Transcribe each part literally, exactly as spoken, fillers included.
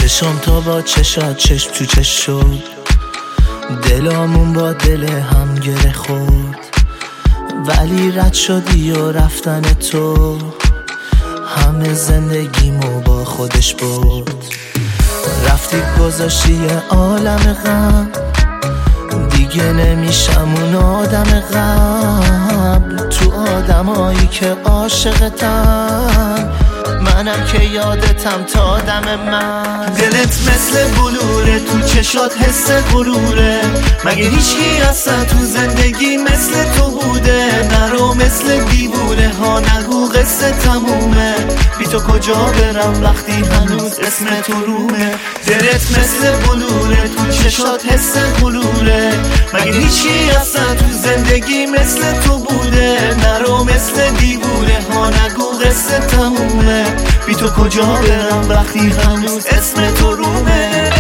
چشم تو با چشات چشم تو چش شد، دلامون با دل هم گره خورد، ولی رد شدی و رفتن تو همه زندگیمو با خودش برد. رفتی گذاشتی یه عالم غم، دیگه نمیشم اون آدم قبل. تو آدمایی که عاشقتن، منم که یادتم تا دم من. دلت مثل بلوره، تو چشات حس غروره، مگه هیچکی اصلا تو زندگی مثل تو بوده؟ نرو مثل دیوونه ها نگو قصه تمومه، بی تو کجا برم وقتی هنوز اسم تو رومه. دلت مثل بلوره، تو چشات حس غروره، مگه هیچکی اصلا تو زندگی مثل تو بوده؟ نرو مثل دیوونه ها نگو قصه تمومه، بی تو کجا برم وقتی هنوز اسم تو رومه.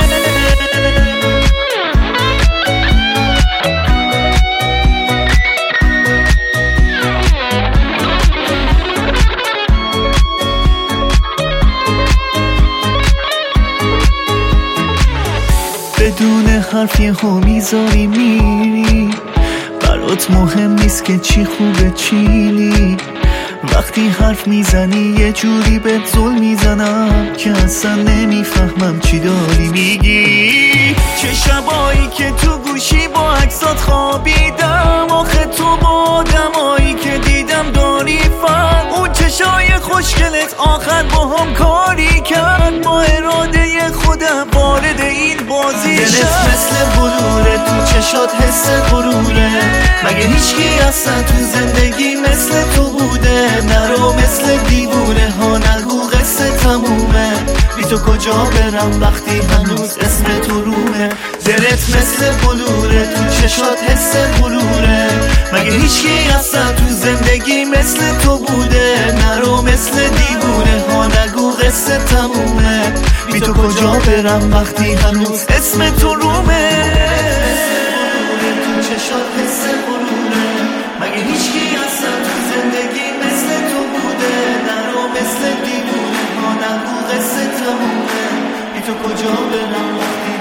بدون حرف یه ها میذاری میری، برات مهم نیست که چی خوبه چی نی. وقتی حرف میزنی یه جوری بهت زل میزنم که اصلا نمیفهمم چی داری میگی. چه شبایی که تو گوشی با عکسات خوابیدم، آخه تو با آدمایی که دیدم داری فرق. اون چشای خوشگلت آخر با هم کاری کرد، با اراده خودم وارد این بازی شد. دلت مثل بلوره، تو چشات حس غروره، مگه هیچکی اصلا تو زندگی مثل تو بوده؟ نرو مثل دیوونه ها نگو قصه تمومه، بی تو کجا برم وقتی هنوز اسم تو رومه. دلت مثل بلوره، تو چشات حس غروره، مگه هیچکی اصلا تو زندگی مثل تو بوده؟ نرو مثل دیوونه ها نگو قصه تمومه، بی تو کجا برم وقتی هنوز اسم تو رومه. تو چشات حس غروره، مگه هیچکی اصلا تو زندگی مثل تو بوده؟ نرو مثل دیوونه ها نگو قصه تمومه، بی تو کجا برم وقتی